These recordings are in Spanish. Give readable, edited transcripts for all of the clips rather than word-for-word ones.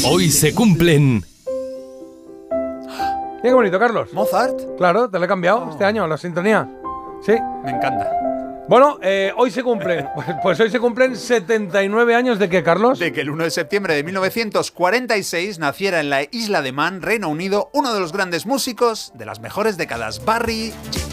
Hoy se cumplen. Mira qué bonito, Carlos. ¿Mozart? Claro, te lo he cambiado este año, la sintonía. Sí. Me encanta. Bueno, hoy se cumplen. Pues hoy se cumplen 79 años de qué, Carlos. De que el 1 de septiembre de 1946 naciera en la isla de Man, Reino Unido, uno de los grandes músicos de las mejores décadas, Barry Gibb.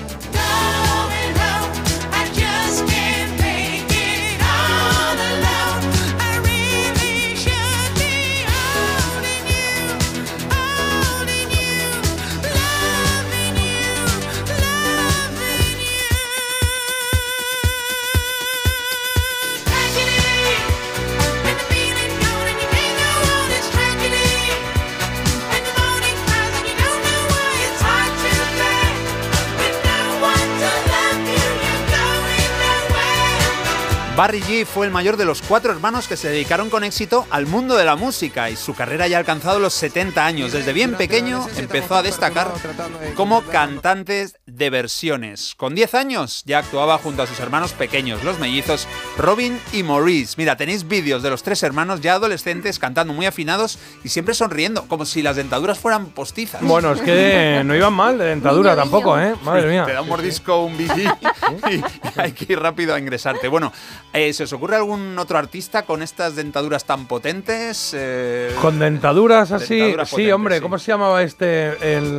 Barry Gibb fue el mayor de los 4 hermanos que se dedicaron con éxito al mundo de la música y su carrera ya ha alcanzado los 70 años. Desde bien pequeño empezó a destacar como cantante de versiones. Con 10 años ya actuaba junto a sus hermanos pequeños, los mellizos Robin y Maurice. Mira, tenéis vídeos de los 3 hermanos ya adolescentes cantando muy afinados y siempre sonriendo, como si las dentaduras fueran postizas. Bueno, es que no iban mal de dentadura tampoco, ¿eh? Madre mía. Te da un mordisco, un bici y hay que ir rápido a ingresarte. Bueno, ¿se os ocurre algún otro artista con estas dentaduras tan potentes? Con dentaduras así. Dentaduras sí, potentes, hombre, sí. ¿cómo se llamaba este?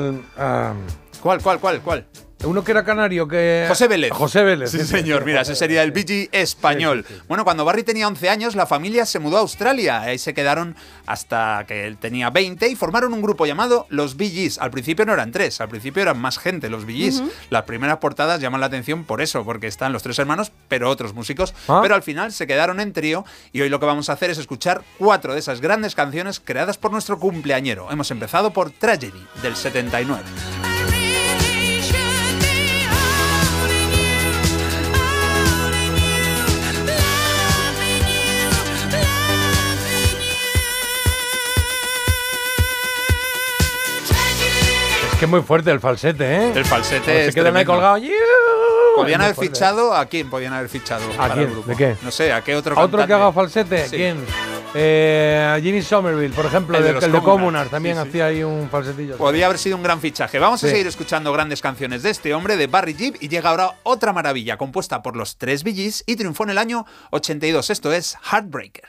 ¿Cuál? Uno que era canario, que... José Vélez. José Vélez. Sí, señor. Mira, ese sería el Bee Gees español. Sí. Bueno, cuando Barry tenía 11 años, la familia se mudó a Australia. Ahí se quedaron hasta que él tenía 20 y formaron un grupo llamado los Bee Gees. Al principio no eran 3, al principio eran más gente, los Bee Gees. Las primeras portadas llaman la atención por eso, porque están los 3 hermanos, pero otros músicos. Pero al final se quedaron en trío y hoy lo que vamos a hacer es escuchar 4 de esas grandes canciones creadas por nuestro cumpleañero. Hemos empezado por Tragedy, del 79. Que es muy fuerte el falsete, ¿eh? El falsete se quedan ahí colgados. ¿Podrían haber fichado? ¿A quién podían haber fichado? ¿A quién? El grupo? ¿De qué? No sé, ¿a qué otro ¿A otro cantante? que haga falsete? Sí. ¿Quién? Jimmy Somerville, por ejemplo, El de el los de Communards. Communards, también hacía ahí un falsetillo. Podría haber sido un gran fichaje. Vamos a Sí. seguir escuchando grandes canciones de este hombre, de Barry Gibb, y llega ahora otra maravilla, compuesta por los 3 Bee Gees y triunfó en el año 82. Esto es Heartbreaker.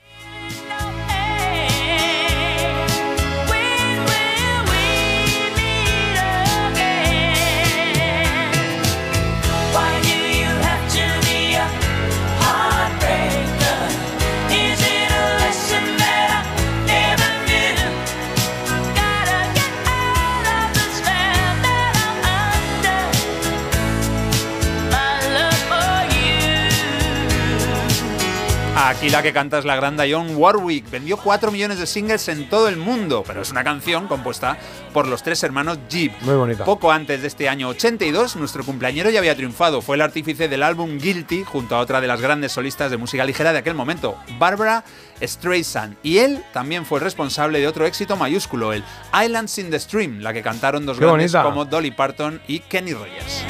Aquí la que canta es la gran Dionne Warwick. Vendió 4 millones de singles en todo el mundo, pero es una canción compuesta por los 3 hermanos Gibb. Muy bonita. Poco antes de este año 82, nuestro cumpleañero ya había triunfado. Fue el artífice del álbum Guilty, junto a otra de las grandes solistas de música ligera de aquel momento, Barbara Streisand. Y él también fue el responsable de otro éxito mayúsculo, el Islands in the Stream, la que cantaron 2 Qué grandes bonita. como Dolly Parton y Kenny Rogers.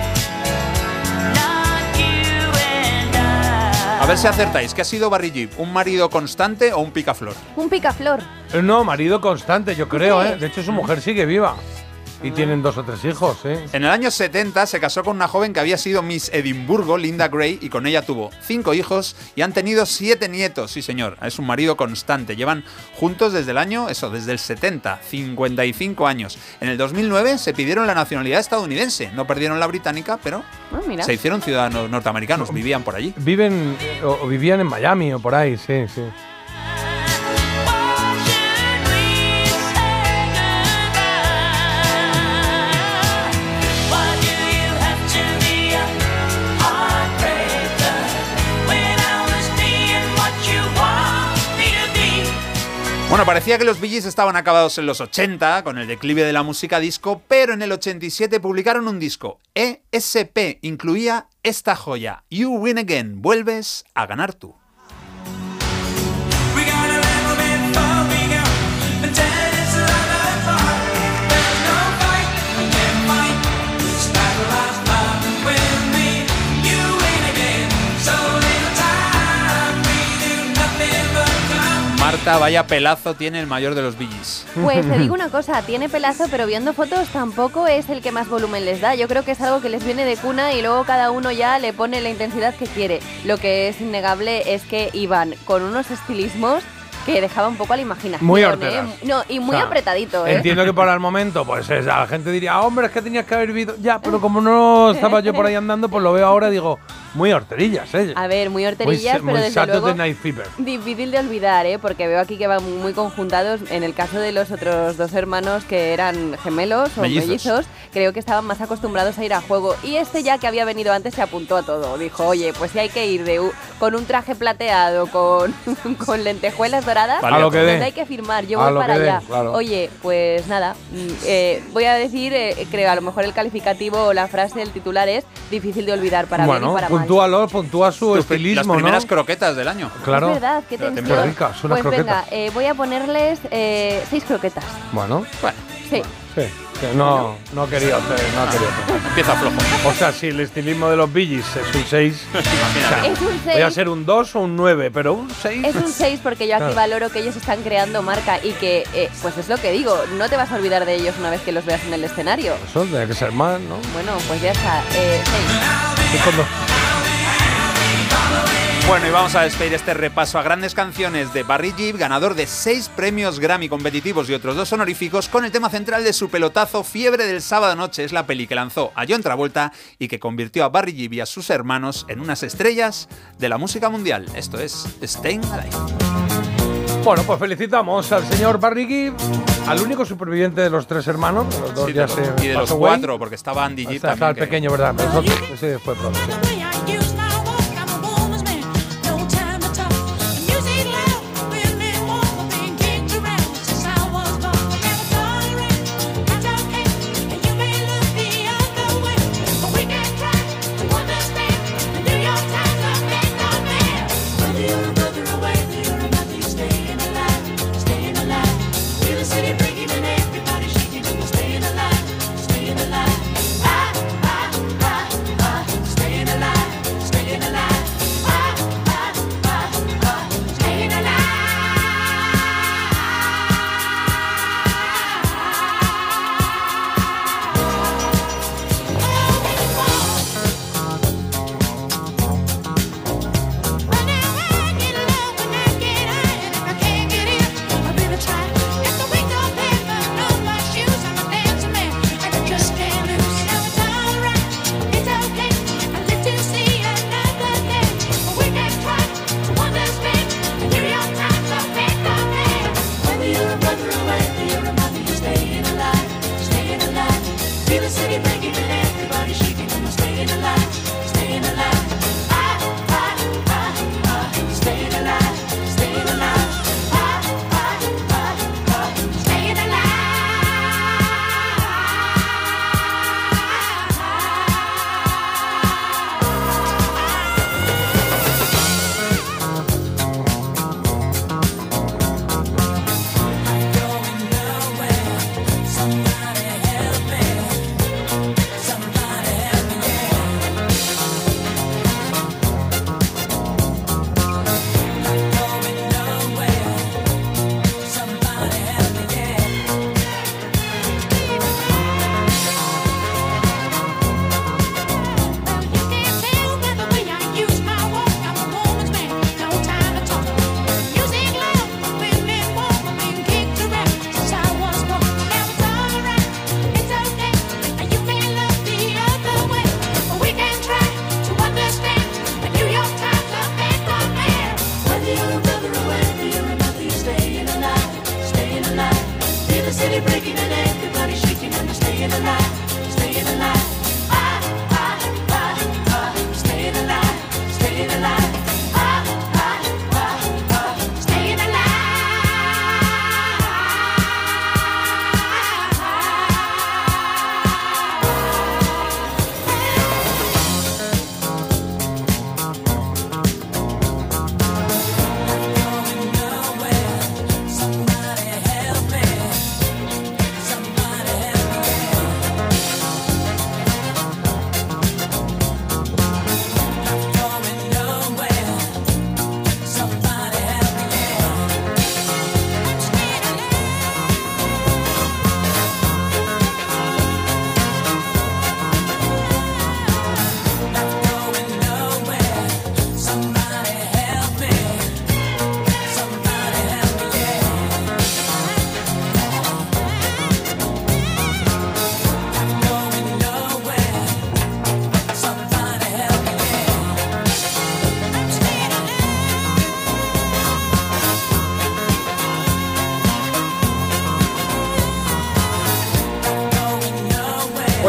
A ver si acertáis. ¿Qué ha sido Barry Gibb? ¿Un marido constante o un picaflor? Un picaflor. No, marido constante, yo creo, Sí. ¿eh? De hecho, su mujer sigue viva. Y tienen 2 o 3 hijos, ¿eh? En el año 70 se casó con una joven que había sido Miss Edimburgo, Linda Gray, y con ella tuvo 5 hijos y han tenido 7 nietos. Sí, señor, es un marido constante. Llevan juntos desde el 70, 55 años. En el 2009 se pidieron la nacionalidad estadounidense. No perdieron la británica, pero Mira. se hicieron ciudadanos norteamericanos, vivían por allí. Viven o vivían en Miami o por ahí, sí, sí. Bueno, parecía que los Bee Gees estaban acabados en los 80, con el declive de la música disco, pero en el 87 publicaron un disco. ESP incluía esta joya, You Win Again, vuelves a ganar tú. Marta, vaya pelazo tiene el mayor de los Bee Gees. Pues te digo una cosa, tiene pelazo, pero viendo fotos tampoco es el que más volumen les da. Yo creo que es algo que les viene de cuna y luego cada uno ya le pone la intensidad que quiere. Lo que es innegable es que iban con unos estilismos que dejaba un poco a la imaginación. Muy horteras. No, y muy apretadito, ¿eh? Entiendo que para el momento, pues la gente diría, hombre, es que tenías que haber vivido. Ya, pero como no estaba yo por ahí andando, pues lo veo ahora y digo, muy horterillas, ¿eh? A ver, muy horterillas, pero muy desde luego de Night Fever. difícil de olvidar, ¿eh? Porque veo aquí que van muy conjuntados. En el caso de los otros dos hermanos que eran gemelos o mellizos, creo que estaban más acostumbrados a ir a juego. Y este ya que había venido antes se apuntó a todo. Dijo, oye, pues si hay que ir con un traje plateado, con lentejuelas doradas, a lo que donde hay que firmar, yo voy para allá. Claro. Oye, pues nada, voy a decir, creo, a lo mejor el calificativo o la frase, el titular es difícil de olvidar para bien y para mal. Puntúa su estilismo, las primeras ¿no? croquetas del año. Claro. Es verdad, qué Pero tensión. ricas, son unas Pues croquetas. venga, voy a ponerles 6 croquetas. Bueno, Sí. sí. Que no quería hacer. Empieza flojo. O sea, si el estilismo de los Bee Gees es un 6, Imagínate. Es un 6. voy a ser un 2 o un 9, pero un 6. Es un 6 porque yo aquí Claro. valoro que ellos están creando marca y que, pues es lo que digo, no te vas a olvidar de ellos una vez que los veas en el escenario. Eso tiene que ser más, ¿no? Bueno, pues ya está. 6. Es cuando- Bueno, y vamos a despedir este repaso a grandes canciones de Barry Gibb, ganador de 6 premios Grammy competitivos y otros 2 honoríficos, con el tema central de su pelotazo Fiebre del sábado noche. Es la peli que lanzó a John Travolta y que convirtió a Barry Gibb y a sus hermanos en unas estrellas de la música mundial. Esto es Staying Alive. Bueno, pues felicitamos al señor Barry Gibb, al único superviviente de los 3 hermanos. Los dos Sí, ya de se los- y de los passed away. 4, porque estaba Andy Gibb Está el también. que- pequeño, ¿verdad? Pero ese fue pronto. Sí. Staying alive.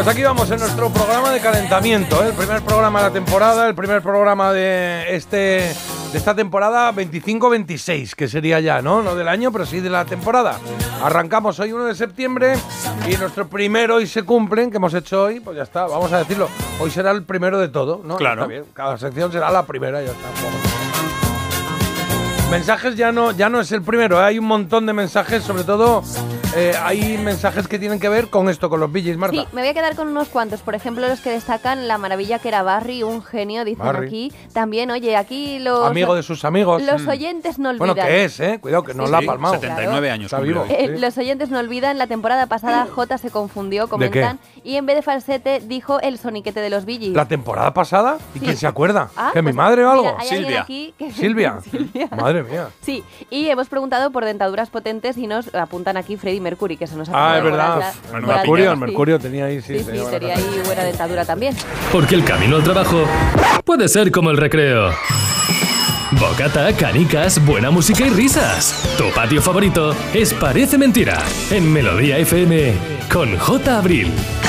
Pues aquí vamos en nuestro programa de calentamiento, ¿eh? El primer programa de la temporada, el primer programa de esta temporada 25-26, que sería ya, ¿no? No del año, pero sí de la temporada. Arrancamos hoy 1 de septiembre y nuestro primero hoy se cumplen, que hemos hecho hoy, pues ya está, vamos a decirlo. Hoy será el primero de todo, ¿no? Claro. Está bien, cada sección será la primera, ya está. Mensajes ya no es el primero, ¿eh? Hay un montón de mensajes, sobre todo hay mensajes que tienen que ver con esto, con los Bee Gees, Marta. Sí, me voy a quedar con unos cuantos, por ejemplo los que destacan la maravilla que era Barry, un genio, dicen Barry. Aquí. También, oye, aquí los... Amigo de sus amigos. Los oyentes no olvidan. Bueno, ¿qué es, Cuidado, que no la ha palmado. 79 años. Está vivo. Los oyentes no olvidan, la temporada pasada J se confundió, comentan, y en vez de falsete dijo el soniquete de los Bee Gees. ¿La temporada pasada? ¿Y quién se acuerda? ¿Que pues, mi madre o algo? Mira, hay Silvia. Aquí que... Silvia. Madre mía. Sí, y hemos preguntado por dentaduras potentes y nos apuntan aquí Freddie Mercury, que se nos ha es verdad. El Mercurio tenía ahí, sí, tenía ahí buena dentadura también. Porque el camino al trabajo puede ser como el recreo. Bocata, canicas, buena música y risas. Tu patio favorito es Parece Mentira, en Melodía FM, con J. Abril.